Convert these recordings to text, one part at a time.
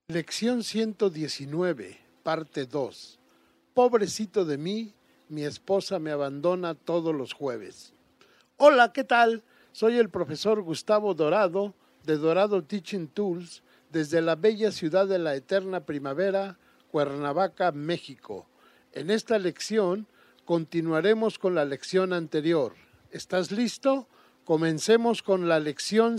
Lección 119, parte 2. Pobrecito de mí, mi esposa me abandona todos los jueves. Hola, ¿qué tal? Soy el profesor Gustavo Dorado, de Dorado Teaching Tools, desde la bella ciudad de la eterna primavera, Cuernavaca, México. En esta lección continuaremos con la lección anterior. ¿Estás listo? Comencemos con la lección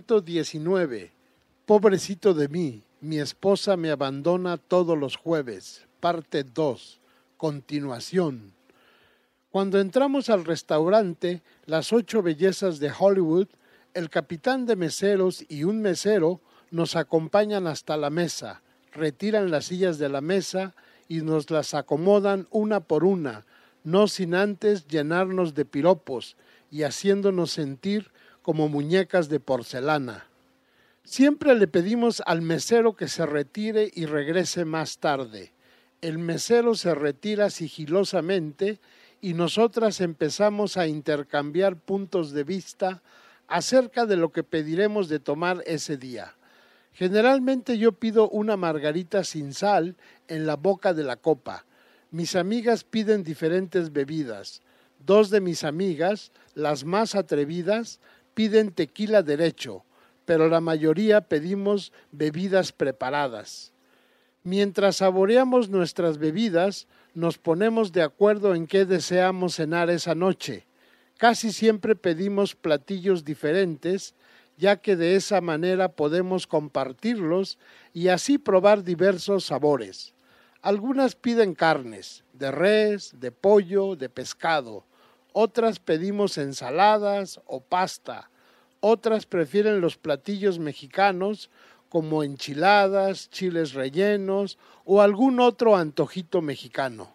119. Pobrecito de mí, mi esposa me abandona todos los jueves. Parte 2. Continuación. Cuando entramos al restaurante Las 8 Bellezas de Hollywood, el capitán de meseros y un mesero nos acompañan hasta la mesa, retiran las sillas de la mesa y nos las acomodan una por una, no sin antes llenarnos de piropos y haciéndonos sentir como muñecas de porcelana. Siempre le pedimos al mesero que se retire y regrese más tarde. El mesero se retira sigilosamente y nosotras empezamos a intercambiar puntos de vista acerca de lo que pediremos de tomar ese día. Generalmente yo pido una margarita sin sal en la boca de la copa. Mis amigas piden diferentes bebidas. Dos de mis amigas, las más atrevidas, piden tequila derecho, pero la mayoría pedimos bebidas preparadas. Mientras saboreamos nuestras bebidas, nos ponemos de acuerdo en qué deseamos cenar esa noche. Casi siempre pedimos platillos diferentes, ya que de esa manera podemos compartirlos y así probar diversos sabores. Algunas piden carnes, de res, de pollo, de pescado. Otras pedimos ensaladas o pasta. Otras prefieren los platillos mexicanos como enchiladas, chiles rellenos o algún otro antojito mexicano.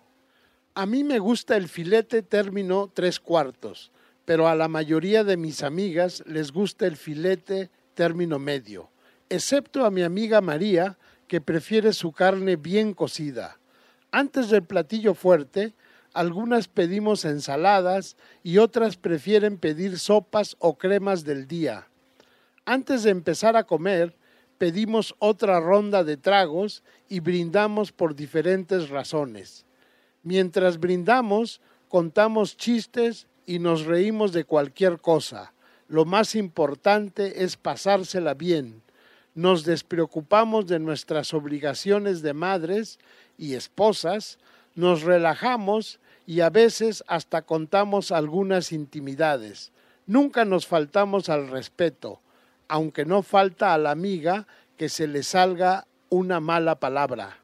A mí me gusta el filete término 3/4, pero a la mayoría de mis amigas les gusta el filete término medio, excepto a mi amiga María, que prefiere su carne bien cocida. Antes del platillo fuerte, algunas pedimos ensaladas y otras prefieren pedir sopas o cremas del día. Antes de empezar a comer, pedimos otra ronda de tragos y brindamos por diferentes razones. Mientras brindamos, contamos chistes y nos reímos de cualquier cosa. Lo más importante es pasársela bien. Nos despreocupamos de nuestras obligaciones de madres y esposas, nos relajamos y a veces hasta contamos algunas intimidades. Nunca nos faltamos al respeto, aunque no falta a la amiga que se le salga una mala palabra.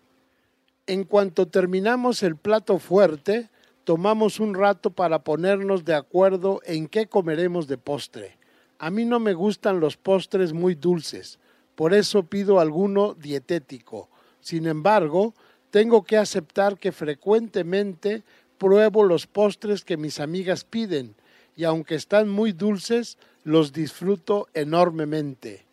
En cuanto terminamos el plato fuerte, tomamos un rato para ponernos de acuerdo en qué comeremos de postre. A mí no me gustan los postres muy dulces, por eso pido alguno dietético. Sin embargo, tengo que aceptar que frecuentemente pruebo los postres que mis amigas piden y aunque están muy dulces, los disfruto enormemente.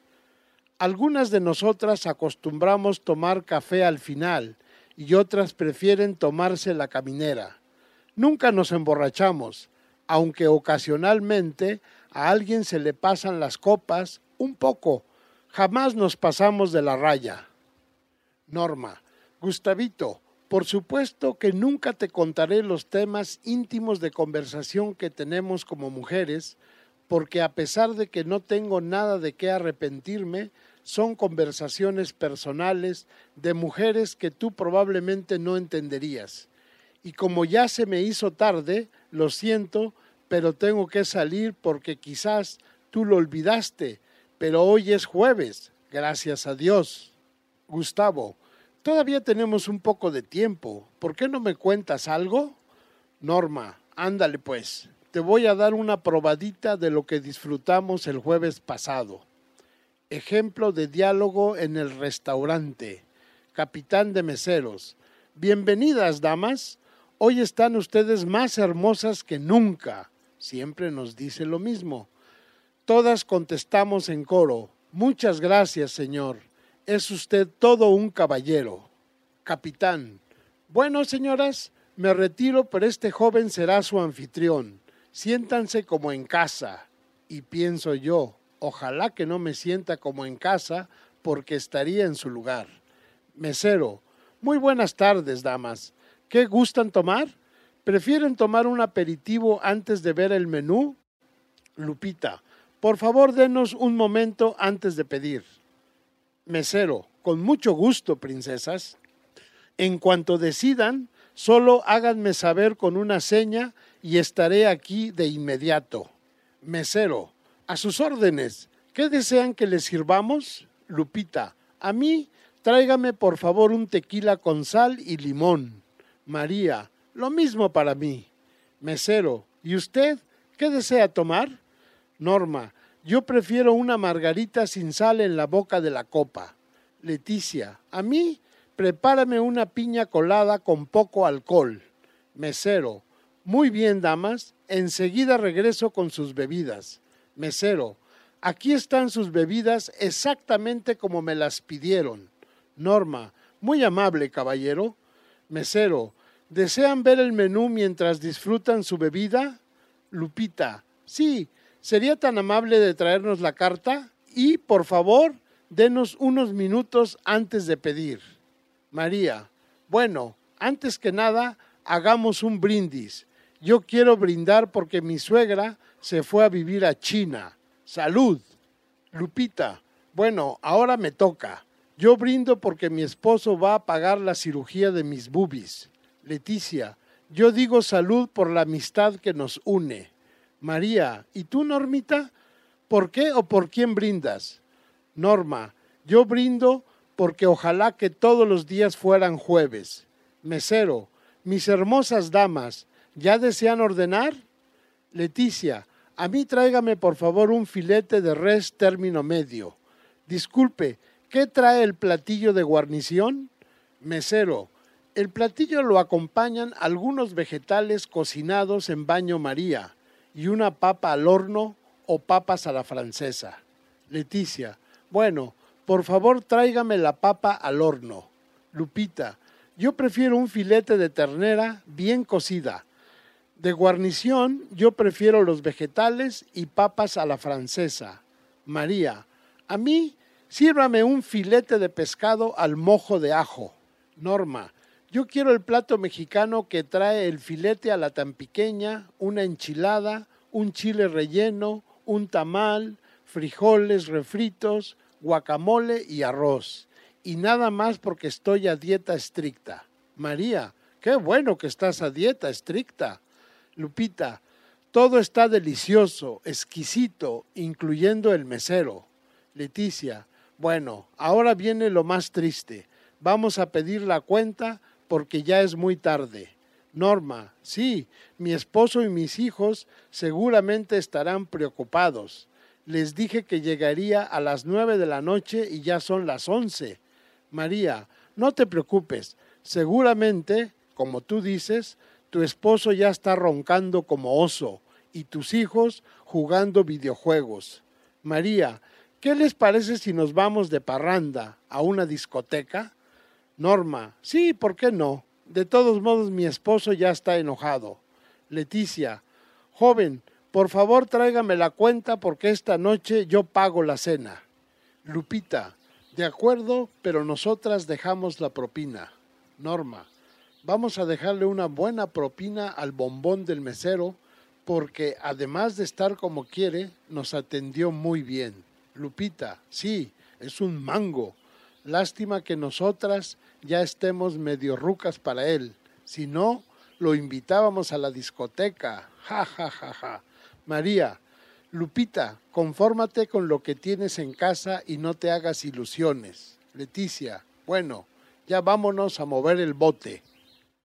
Algunas de nosotras acostumbramos tomar café al final y otras prefieren tomarse la caminera. Nunca nos emborrachamos, aunque ocasionalmente a alguien se le pasan las copas un poco. Jamás nos pasamos de la raya. Norma: Gustavito, por supuesto que nunca te contaré los temas íntimos de conversación que tenemos como mujeres, porque a pesar de que no tengo nada de qué arrepentirme, son conversaciones personales de mujeres que tú probablemente no entenderías. Y como ya se me hizo tarde, lo siento, pero tengo que salir porque quizás tú lo olvidaste, pero hoy es jueves, gracias a Dios. Gustavo: todavía tenemos un poco de tiempo. ¿Por qué no me cuentas algo? Norma: ándale pues, te voy a dar una probadita de lo que disfrutamos el jueves pasado. Ejemplo de diálogo en el restaurante. Capitán de meseros: bienvenidas, damas. Hoy están ustedes más hermosas que nunca. Siempre nos dice lo mismo. Todas contestamos en coro: muchas gracias, señor. Es usted todo un caballero. Capitán: bueno, señoras, me retiro, pero este joven será su anfitrión. Siéntanse como en casa. Y pienso yo: ojalá que no me sienta como en casa, porque estaría en su lugar. Mesero, muy buenas tardes, damas. ¿Qué gustan tomar? ¿Prefieren tomar un aperitivo antes de ver el menú? Lupita, por favor denos un momento antes de pedir. Mesero, con mucho gusto, princesas. En cuanto decidan, solo háganme saber con una seña y estaré aquí de inmediato. Mesero, a sus órdenes. ¿Qué desean que les sirvamos? Lupita, a mí, tráigame por favor un tequila con sal y limón. María, lo mismo para mí. Mesero, ¿y usted qué desea tomar? Norma, yo prefiero una margarita sin sal en la boca de la copa. Leticia, a mí, prepárame una piña colada con poco alcohol. Mesero, muy bien, damas, enseguida regreso con sus bebidas. Mesero, aquí están sus bebidas exactamente como me las pidieron. Norma, muy amable, caballero. Mesero, ¿desean ver el menú mientras disfrutan su bebida? Lupita, sí, ¿sería tan amable de traernos la carta? Y, por favor, denos unos minutos antes de pedir. María, bueno, antes que nada, hagamos un brindis. Yo quiero brindar porque mi suegra se fue a vivir a China. ¡Salud! Lupita, bueno, ahora me toca. Yo brindo porque mi esposo va a pagar la cirugía de mis boobies. Leticia, yo digo salud por la amistad que nos une. María, ¿y tú, Normita? ¿Por qué o por quién brindas? Norma, yo brindo porque ojalá que todos los días fueran jueves. Mesero, mis hermosas damas, ¿ya desean ordenar? Leticia, a mí tráigame por favor un filete de res término medio. Disculpe, ¿qué trae el platillo de guarnición? Mesero, el platillo lo acompañan algunos vegetales cocinados en baño María y una papa al horno o papas a la francesa. Leticia, bueno, por favor tráigame la papa al horno. Lupita, yo prefiero un filete de ternera bien cocida. De guarnición, yo prefiero los vegetales y papas a la francesa. María, a mí, sírvame un filete de pescado al mojo de ajo. Norma, yo quiero el plato mexicano que trae el filete a la tan pequeña, una enchilada, un chile relleno, un tamal, frijoles refritos, guacamole y arroz. Y nada más porque estoy a dieta estricta. María, qué bueno que estás a dieta estricta. Lupita, todo está delicioso, exquisito, incluyendo el mesero. Leticia, bueno, ahora viene lo más triste. Vamos a pedir la cuenta porque ya es muy tarde. Norma, sí, mi esposo y mis hijos seguramente estarán preocupados. Les dije que llegaría a las 9 de la noche y ya son las 11. María, no te preocupes, seguramente, como tú dices, tu esposo ya está roncando como oso y tus hijos jugando videojuegos. María, ¿qué les parece si nos vamos de parranda a una discoteca? Norma, sí, ¿por qué no? De todos modos mi esposo ya está enojado. Leticia, joven, por favor tráigame la cuenta porque esta noche yo pago la cena. Lupita, de acuerdo, pero nosotras dejamos la propina. Norma, vamos a dejarle una buena propina al bombón del mesero porque además de estar como quiere, nos atendió muy bien. Lupita, sí, es un mango. Lástima que nosotras ya estemos medio rucas para él. Si no, lo invitábamos a la discoteca. Ja, ja, ja, ja. María, Lupita, confórmate con lo que tienes en casa y no te hagas ilusiones. Leticia, bueno, ya vámonos a mover el bote.